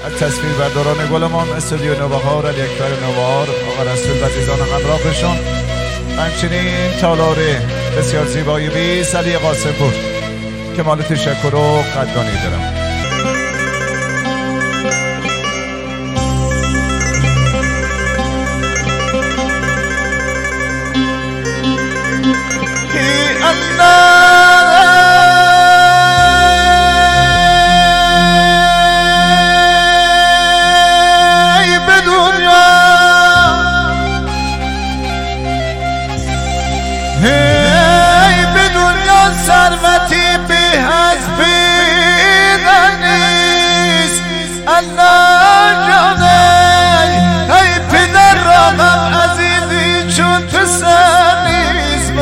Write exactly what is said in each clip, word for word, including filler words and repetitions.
از تصویر برداران گلمان استودیو نوبهار، علی اکبر نوبهار، آقا رسول و عزیزان همراهشون، همچنین تالار بسیار زیبای بیست علی قاسم پور که مال تشکر و قدردانی دارم. هی به دنیا ثروتی به از پیدا نیست. الله جانه ای پدر را غم عزیزی چون پسر نیست.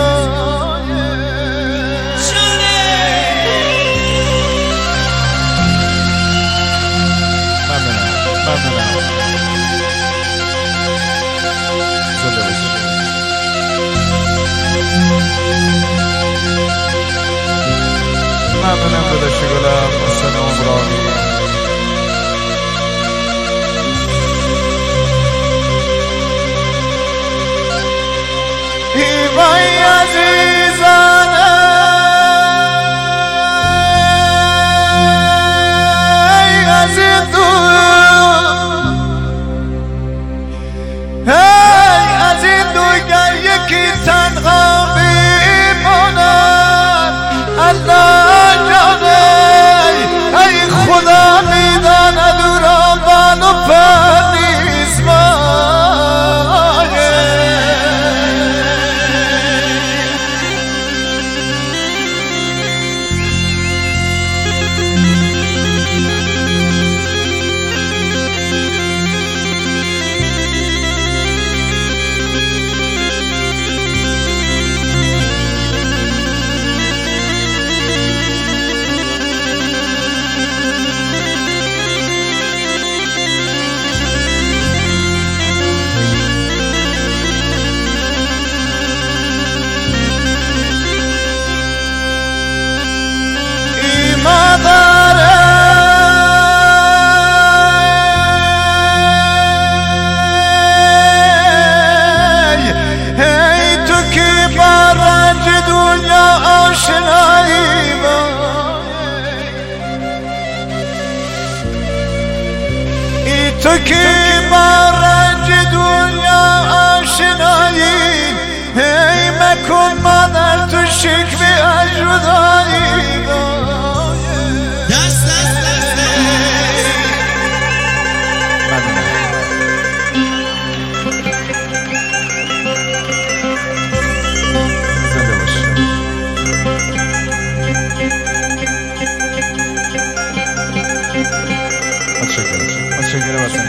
ممنونم داداش گلم حسن عمرانی. ایوای عزیزان ای از این دور، ای از این دور گر یکی تنها بماند. الله خدا میداند او را بال و پر نیست. تو که با رنج دنیا آشنایی، هی مکن مادر تو شکل اجدایی. دست دست دست زنده باش. متشکرم متشکرم از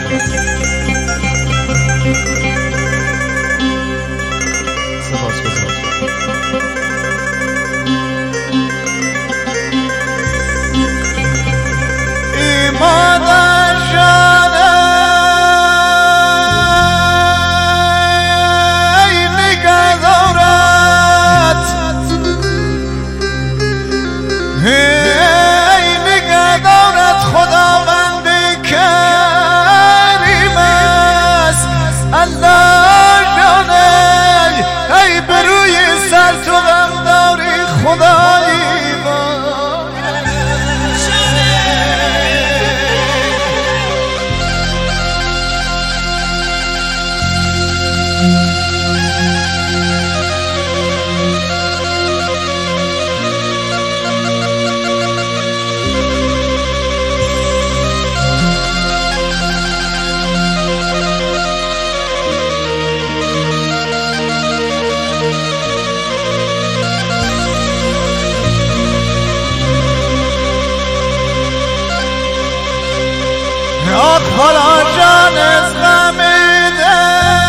سپاس گذارم. ای مادر جانم ای نگهدارت، ای نگهدارت خداوند کریم است. الله جانه ای بروی سر تو غم داری خدایی. خدا جان از غمیده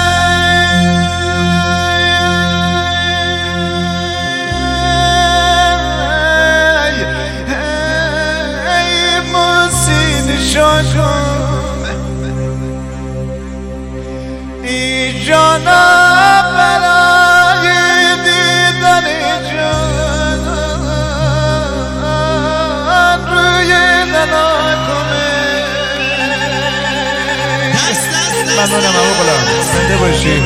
ای موسین شاشون ای جانا برای دیدن جان روی دلاتمه ممنونم امو غلام، زنده باشی.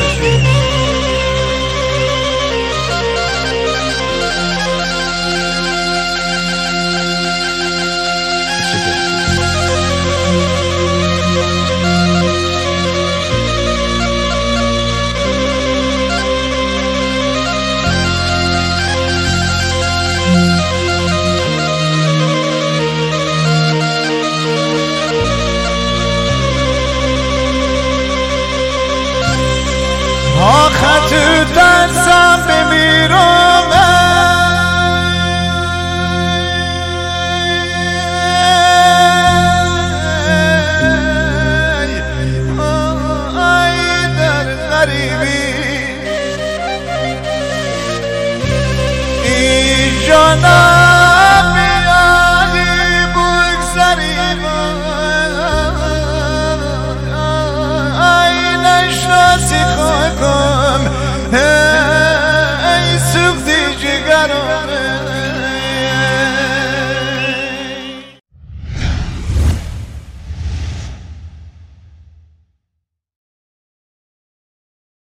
آخه تو دستم بمیرم ای در غریبی ای جانم